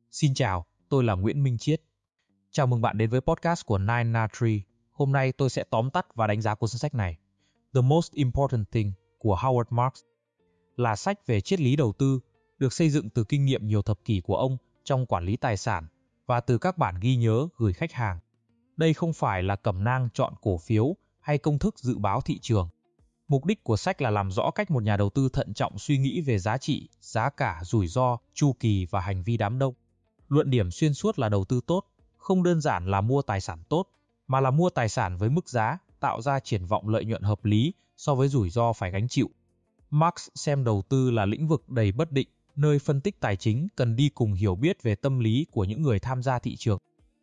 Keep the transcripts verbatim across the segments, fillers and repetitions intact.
Xin chào, tôi là Nguyễn Minh Chiết. Chào mừng bạn đến với podcast của Nine Na Tree. Hôm nay tôi sẽ tóm tắt và đánh giá cuốn sách này. The Most Important Thing của Howard Marks là sách về triết lý đầu tư, được xây dựng từ kinh nghiệm nhiều thập kỷ của ông trong quản lý tài sản và từ các bản ghi nhớ gửi khách hàng. Đây không phải là cẩm nang chọn cổ phiếu hay công thức dự báo thị trường. Mục đích của sách là làm rõ cách một nhà đầu tư thận trọng suy nghĩ về giá trị, giá cả, rủi ro, chu kỳ và hành vi đám đông. Luận điểm xuyên suốt là đầu tư tốt, không đơn giản là mua tài sản tốt, mà là mua tài sản với mức giá, tạo ra triển vọng lợi nhuận hợp lý so với rủi ro phải gánh chịu. Marx xem đầu tư là lĩnh vực đầy bất định, nơi phân tích tài chính cần đi cùng hiểu biết về tâm lý của những người tham gia thị trường.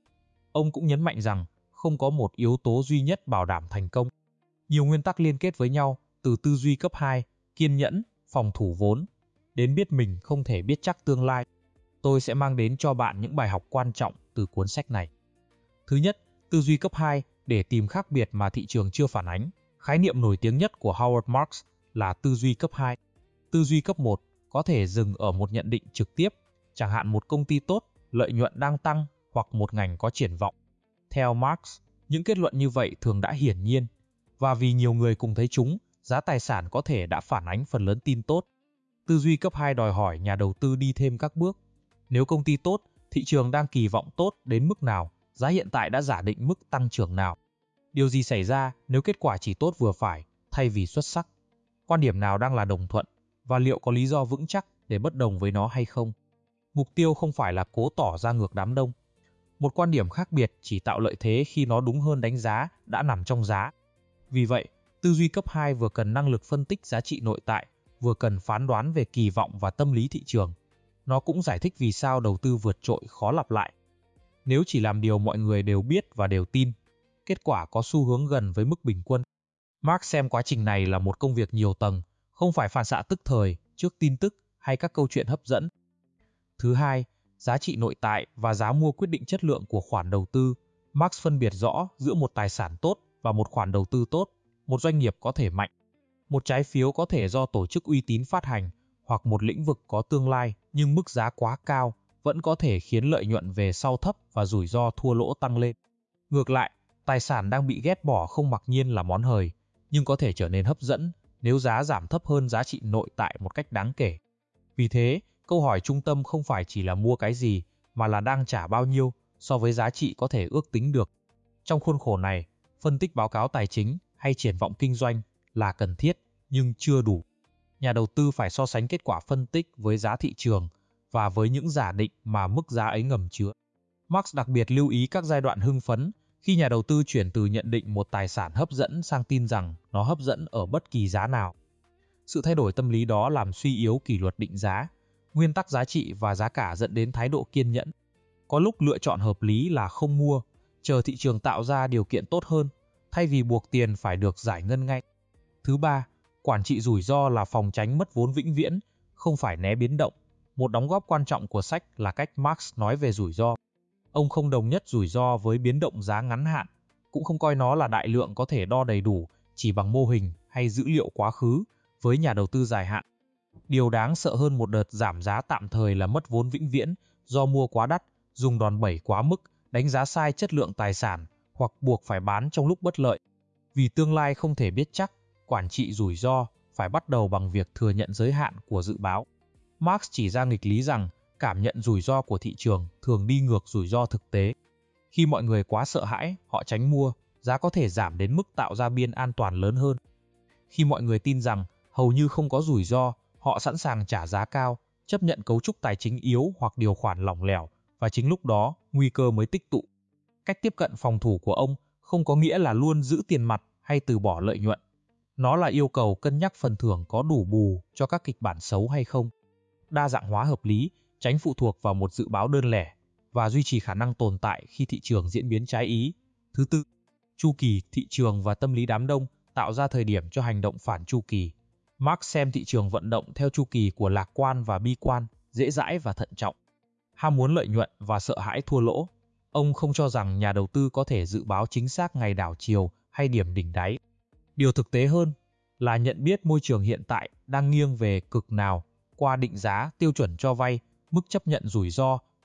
Ông cũng nhấn mạnh rằng không có một yếu tố duy nhất bảo đảm thành công. Nhiều nguyên tắc liên kết với nhau, từ tư duy cấp hai, kiên nhẫn, phòng thủ vốn, đến biết mình không thể biết chắc tương lai. Tôi sẽ mang đến cho bạn những bài học quan trọng từ cuốn sách này. Thứ nhất, tư duy cấp hai để tìm khác biệt mà thị trường chưa phản ánh. Khái niệm nổi tiếng nhất của Howard Marks là tư duy cấp hai. Tư duy cấp một có thể dừng ở một nhận định trực tiếp, chẳng hạn một công ty tốt, lợi nhuận đang tăng hoặc một ngành có triển vọng. Theo Marks, những kết luận như vậy thường đã hiển nhiên, và vì nhiều người cùng thấy chúng, giá tài sản có thể đã phản ánh phần lớn tin tốt. Tư duy cấp hai đòi hỏi nhà đầu tư đi thêm các bước. Nếu công ty tốt, thị trường đang kỳ vọng tốt đến mức nào, giá hiện tại đã giả định mức tăng trưởng nào. Điều gì xảy ra nếu kết quả chỉ tốt vừa phải, thay vì xuất sắc? Quan điểm nào đang là đồng thuận, và liệu có lý do vững chắc để bất đồng với nó hay không? Mục tiêu không phải là cố tỏ ra ngược đám đông. Một quan điểm khác biệt chỉ tạo lợi thế khi nó đúng hơn đánh giá đã nằm trong giá. Vì vậy, tư duy cấp hai vừa cần năng lực phân tích giá trị nội tại, vừa cần phán đoán về kỳ vọng và tâm lý thị trường. Nó cũng giải thích vì sao đầu tư vượt trội khó lặp lại. Nếu chỉ làm điều mọi người đều biết và đều tin, kết quả có xu hướng gần với mức bình quân. Marx xem quá trình này là một công việc nhiều tầng, không phải phản xạ tức thời trước tin tức hay các câu chuyện hấp dẫn. Thứ hai, giá trị nội tại và giá mua quyết định chất lượng của khoản đầu tư. Marx phân biệt rõ giữa một tài sản tốt và một khoản đầu tư tốt, một doanh nghiệp có thể mạnh. Một trái phiếu có thể do tổ chức uy tín phát hành, hoặc một lĩnh vực có tương lai nhưng mức giá quá cao vẫn có thể khiến lợi nhuận về sau thấp và rủi ro thua lỗ tăng lên. Ngược lại, tài sản đang bị ghét bỏ không mặc nhiên là món hời, nhưng có thể trở nên hấp dẫn nếu giá giảm thấp hơn giá trị nội tại một cách đáng kể. Vì thế, câu hỏi trung tâm không phải chỉ là mua cái gì, mà là đang trả bao nhiêu so với giá trị có thể ước tính được. Trong khuôn khổ này, phân tích báo cáo tài chính hay triển vọng kinh doanh là cần thiết nhưng chưa đủ. Nhà đầu tư phải so sánh kết quả phân tích với giá thị trường và với những giả định mà mức giá ấy ngầm chứa. Marx đặc biệt lưu ý các giai đoạn hưng phấn khi nhà đầu tư chuyển từ nhận định một tài sản hấp dẫn sang tin rằng nó hấp dẫn ở bất kỳ giá nào. Sự thay đổi tâm lý đó làm suy yếu kỷ luật định giá, nguyên tắc giá trị và giá cả dẫn đến thái độ kiên nhẫn. Có lúc lựa chọn hợp lý là không mua, chờ thị trường tạo ra điều kiện tốt hơn, thay vì buộc tiền phải được giải ngân ngay. Thứ ba, quản trị rủi ro là phòng tránh mất vốn vĩnh viễn, không phải né biến động. Một đóng góp quan trọng của sách là cách Marx nói về rủi ro. Ông không đồng nhất rủi ro với biến động giá ngắn hạn, cũng không coi nó là đại lượng có thể đo đầy đủ chỉ bằng mô hình hay dữ liệu quá khứ với nhà đầu tư dài hạn. Điều đáng sợ hơn một đợt giảm giá tạm thời là mất vốn vĩnh viễn do mua quá đắt, dùng đòn bẩy quá mức, đánh giá sai chất lượng tài sản hoặc buộc phải bán trong lúc bất lợi. Vì tương lai không thể biết chắc, quản trị rủi ro phải bắt đầu bằng việc thừa nhận giới hạn của dự báo. Marx chỉ ra nghịch lý rằng cảm nhận rủi ro của thị trường thường đi ngược rủi ro thực tế. Khi mọi người quá sợ hãi, họ tránh mua, giá có thể giảm đến mức tạo ra biên an toàn lớn hơn. Khi mọi người tin rằng hầu như không có rủi ro, họ sẵn sàng trả giá cao, chấp nhận cấu trúc tài chính yếu hoặc điều khoản lỏng lẻo, và chính lúc đó nguy cơ mới tích tụ. Cách tiếp cận phòng thủ của ông không có nghĩa là luôn giữ tiền mặt hay từ bỏ lợi nhuận. Nó là yêu cầu cân nhắc phần thưởng có đủ bù cho các kịch bản xấu hay không. Đa dạng hóa hợp lý, tránh phụ thuộc vào một dự báo đơn lẻ và duy trì khả năng tồn tại khi thị trường diễn biến trái ý. Thứ tư, chu kỳ, thị trường và tâm lý đám đông tạo ra thời điểm cho hành động phản chu kỳ. Marx xem thị trường vận động theo chu kỳ của lạc quan và bi quan, dễ dãi và thận trọng, ham muốn lợi nhuận và sợ hãi thua lỗ. Ông không cho rằng nhà đầu tư có thể dự báo chính xác ngày đảo chiều hay điểm đỉnh đáy. Điều thực tế hơn là nhận biết môi trường hiện tại đang nghiêng về cực nào qua định giá, tiêu chuẩn cho vay, mức chấp nhận rủi ro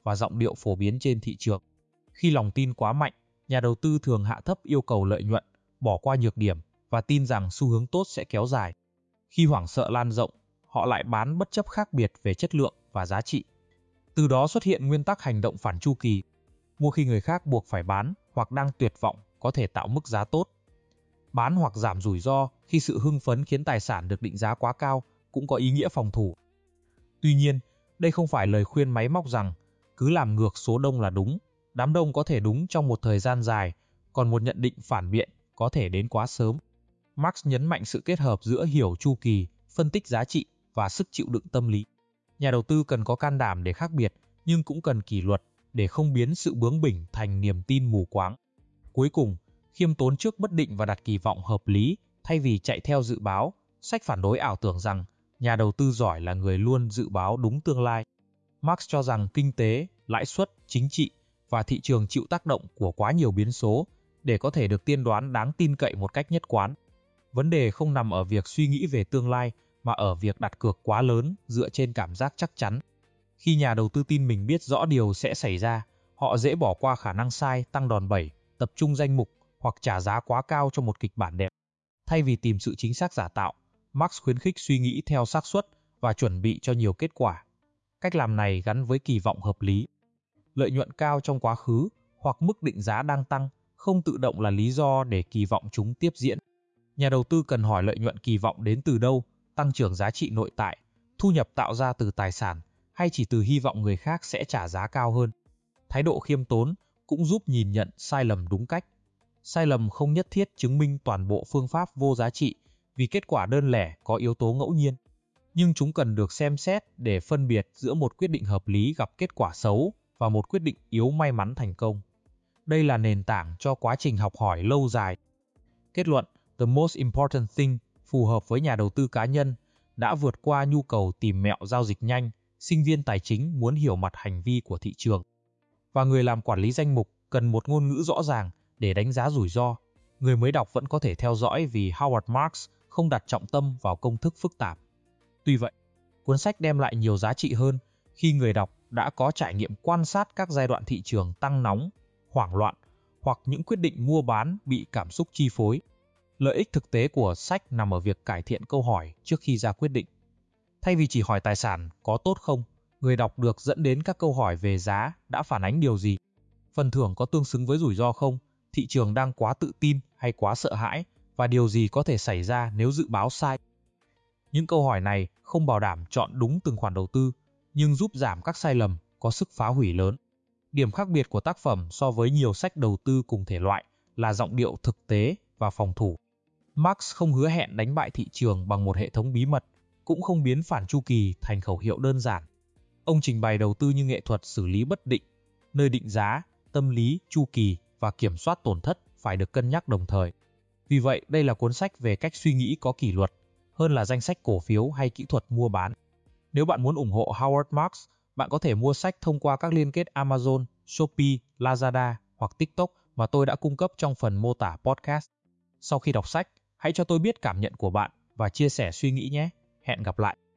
và giọng điệu phổ biến trên thị trường. Khi lòng tin quá mạnh, nhà đầu tư thường hạ thấp yêu cầu lợi nhuận, bỏ qua nhược điểm và tin rằng xu hướng tốt sẽ kéo dài. Khi hoảng sợ lan rộng, họ lại bán bất chấp khác biệt về chất lượng và giá trị. Từ đó xuất hiện nguyên tắc hành động phản chu kỳ. Mua khi người khác buộc phải bán hoặc đang tuyệt vọng có thể tạo mức giá tốt. Bán hoặc giảm rủi ro khi sự hưng phấn khiến tài sản được định giá quá cao cũng có ý nghĩa phòng thủ. Tuy nhiên, đây không phải lời khuyên máy móc rằng cứ làm ngược số đông là đúng. Đám đông có thể đúng trong một thời gian dài, còn một nhận định phản biện có thể đến quá sớm. Marx nhấn mạnh sự kết hợp giữa hiểu chu kỳ, phân tích giá trị và sức chịu đựng tâm lý. Nhà đầu tư cần có can đảm để khác biệt, nhưng cũng cần kỷ luật để không biến sự bướng bỉnh thành niềm tin mù quáng. Cuối cùng, khiêm tốn trước bất định và đặt kỳ vọng hợp lý thay vì chạy theo dự báo. Sách phản đối ảo tưởng rằng nhà đầu tư giỏi là người luôn dự báo đúng tương lai. Marx cho rằng kinh tế, lãi suất, chính trị và thị trường chịu tác động của quá nhiều biến số để có thể được tiên đoán đáng tin cậy một cách nhất quán. Vấn đề không nằm ở việc suy nghĩ về tương lai mà ở việc đặt cược quá lớn dựa trên cảm giác chắc chắn. Khi nhà đầu tư tin mình biết rõ điều sẽ xảy ra, họ dễ bỏ qua khả năng sai, tăng đòn bẩy, tập trung danh mục hoặc trả giá quá cao cho một kịch bản đẹp. Thay vì tìm sự chính xác giả tạo, Marx khuyến khích suy nghĩ theo xác suất và chuẩn bị cho nhiều kết quả. Cách làm này gắn với kỳ vọng hợp lý. Lợi nhuận cao trong quá khứ hoặc mức định giá đang tăng không tự động là lý do để kỳ vọng chúng tiếp diễn. Nhà đầu tư cần hỏi lợi nhuận kỳ vọng đến từ đâu, tăng trưởng giá trị nội tại, thu nhập tạo ra từ tài sản, hay chỉ từ hy vọng người khác sẽ trả giá cao hơn. Thái độ khiêm tốn cũng giúp nhìn nhận sai lầm đúng cách. Sai lầm không nhất thiết chứng minh toàn bộ phương pháp vô giá trị vì kết quả đơn lẻ có yếu tố ngẫu nhiên. Nhưng chúng cần được xem xét để phân biệt giữa một quyết định hợp lý gặp kết quả xấu và một quyết định yếu may mắn thành công. Đây là nền tảng cho quá trình học hỏi lâu dài. Kết luận, the most important thing phù hợp với nhà đầu tư cá nhân đã vượt qua nhu cầu tìm mẹo giao dịch nhanh, sinh viên tài chính muốn hiểu mặt hành vi của thị trường. Và người làm quản lý danh mục cần một ngôn ngữ rõ ràng để đánh giá rủi ro. Người mới đọc vẫn có thể theo dõi vì Howard Marks không đặt trọng tâm vào công thức phức tạp. Tuy vậy, cuốn sách đem lại nhiều giá trị hơn khi người đọc đã có trải nghiệm quan sát các giai đoạn thị trường tăng nóng, hoảng loạn hoặc những quyết định mua bán bị cảm xúc chi phối. Lợi ích thực tế của sách nằm ở việc cải thiện câu hỏi trước khi ra quyết định. Thay vì chỉ hỏi tài sản có tốt không, người đọc được dẫn đến các câu hỏi về giá đã phản ánh điều gì. Phần thưởng có tương xứng với rủi ro không? Thị trường đang quá tự tin hay quá sợ hãi? Và điều gì có thể xảy ra nếu dự báo sai? Những câu hỏi này không bảo đảm chọn đúng từng khoản đầu tư, nhưng giúp giảm các sai lầm có sức phá hủy lớn. Điểm khác biệt của tác phẩm so với nhiều sách đầu tư cùng thể loại là giọng điệu thực tế và phòng thủ. Marx không hứa hẹn đánh bại thị trường bằng một hệ thống bí mật, cũng không biến phản chu kỳ thành khẩu hiệu đơn giản. Ông trình bày đầu tư như nghệ thuật xử lý bất định, nơi định giá, tâm lý, chu kỳ và kiểm soát tổn thất phải được cân nhắc đồng thời. Vì vậy, đây là cuốn sách về cách suy nghĩ có kỷ luật, hơn là danh sách cổ phiếu hay kỹ thuật mua bán. Nếu bạn muốn ủng hộ Howard Marks, bạn có thể mua sách thông qua các liên kết Amazon, Shopee, Lazada hoặc TikTok mà tôi đã cung cấp trong phần mô tả podcast. Sau khi đọc sách, hãy cho tôi biết cảm nhận của bạn và chia sẻ suy nghĩ nhé. Hẹn gặp lại!